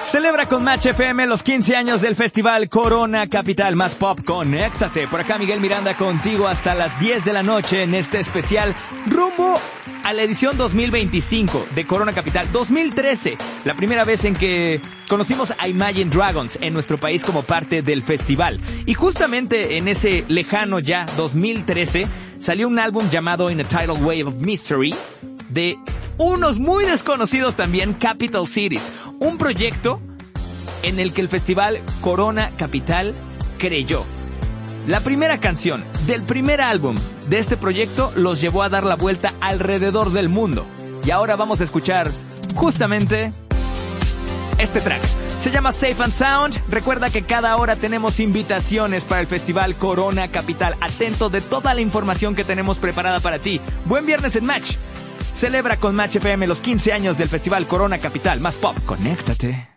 Celebra con Match FM los 15 años del Festival Corona Capital Más Pop. Conéctate. Por acá Miguel Miranda contigo hasta las 10 de la noche en este especial rumbo a la edición 2025 de Corona Capital. 2013, la primera vez en que conocimos a Imagine Dragons en nuestro país como parte del festival. Y justamente en ese lejano ya 2013 salió un álbum llamado In a Tidal Wave of Mystery de unos muy desconocidos también, Capital Cities, un proyecto en el que el festival Corona Capital creyó. La primera canción del primer álbum de este proyecto los llevó a dar la vuelta alrededor del mundo. Y ahora vamos a escuchar justamente este track. Se llama Safe and Sound. Recuerda que cada hora tenemos invitaciones para el Festival Corona Capital. Atento de toda la información que tenemos preparada para ti. Buen viernes en Match. Celebra con Match FM los 15 años del Festival Corona Capital Más Pop. Conéctate.